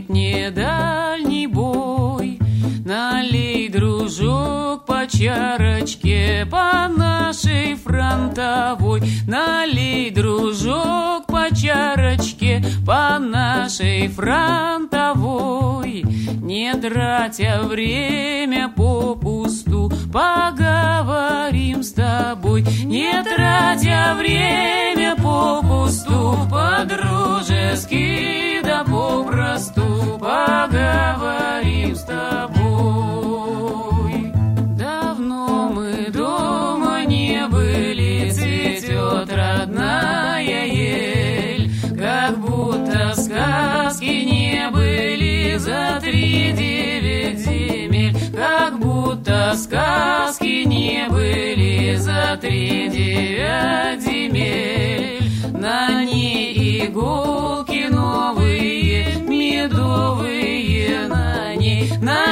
гремит недальний бой. Налей, дружок, по чарочке по нашей фронтовой. Налей, дружок, по чарочке по нашей фронтовой. Не тратя время попусту, поговорим с тобой. Не тратя время попусту, по-дружески да попросту поговорим с тобой. Давно мы дома не были, цветет родная ель, как будто сказки не были за 3-9 земель, как будто сказки не были за 3-9 земель. На ней иголки новые, медовые на ней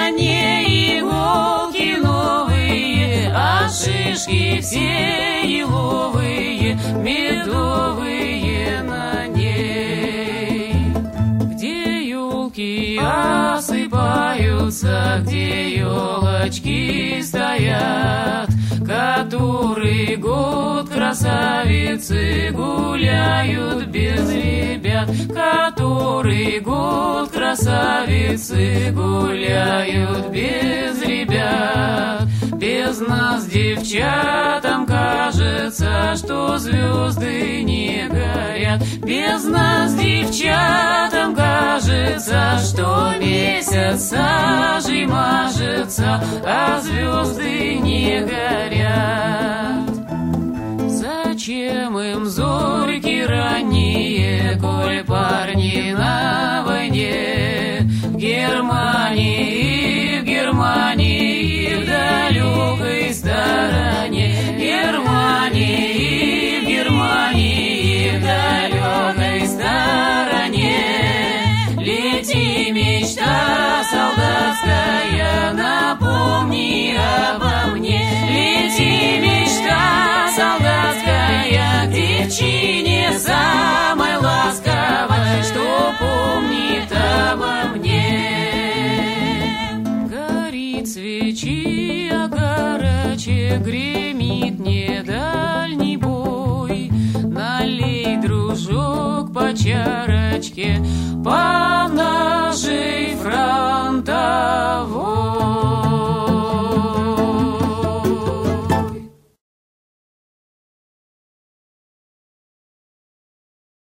иголки новые, а шишки все еловые, медовые на ней. Где елки осыпаются, где елочки стоят, который год красавицы гуляют без ребят, который год красавицы гуляют без ребят. Без нас, девчатам, кажется, что звезды не горят. Без нас, девчатам, кажется, что месяц сажей мажется, а звезды не горят. Зачем им зорьки ранние, коль парни на войне? В Германии, в далекой стороне. В Германии, в далекой стороне. Лети, мечта солдатская, напомни обо мне. Лети, мечта солдатская, к девчине самой ласковой, что помнит обо мне. Горит свечи огарочек, гремит недальний бой. Налей, дружок, по чарочке по